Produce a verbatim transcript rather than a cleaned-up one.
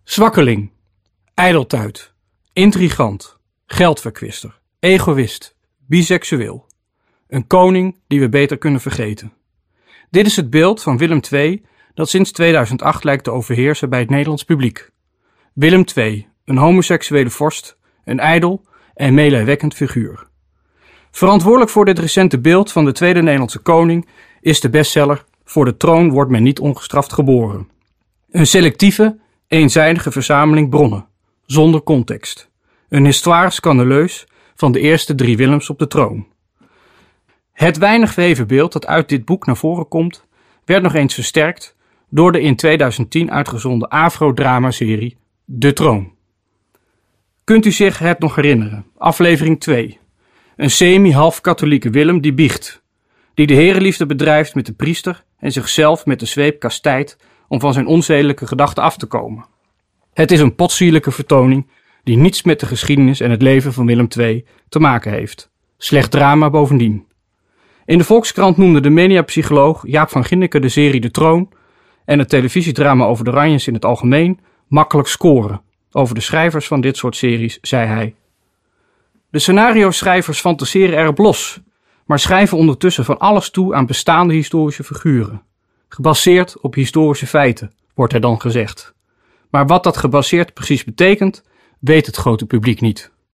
Zwakkeling, ijdeltuit, intrigant, geldverkwister, egoïst, biseksueel. Een koning die we beter kunnen vergeten. Dit is het beeld van Willem de Tweede dat sinds tweeduizend acht lijkt te overheersen bij het Nederlands publiek. Willem de Tweede, een homoseksuele vorst, een ijdel en meelijwekkend figuur. Verantwoordelijk voor dit recente beeld van de tweede Nederlandse koning is de bestseller Voor de troon wordt men niet ongestraft geboren. Een selectieve, eenzijdige verzameling bronnen, zonder context. Een histoire scandaleus van de eerste drie Willems op de troon. Het weinig verheven beeld dat uit dit boek naar voren komt, werd nog eens versterkt door de in tweeduizend tien uitgezonden afro-dramaserie De Troon. Kunt u zich het nog herinneren? Aflevering twee. Een semi-half-katholieke Willem die biecht, die de herenliefde bedrijft met de priester en zichzelf met de zweep kastijdt om van zijn onzedelijke gedachten af te komen. Het is een potsierlijke vertoning die niets met de geschiedenis en het leven van Willem de Tweede te maken heeft. Slecht drama bovendien. In de Volkskrant noemde de mediapsycholoog Jaap van Ginneken de serie De Troon en het televisiedrama over de Oranjes in het algemeen makkelijk scoren. Over de schrijvers van dit soort series zei hij: de scenario-schrijvers fantaseren erop los, maar schrijven ondertussen van alles toe aan bestaande historische figuren. Gebaseerd op historische feiten, wordt er dan gezegd. Maar wat dat gebaseerd precies betekent, weet het grote publiek niet.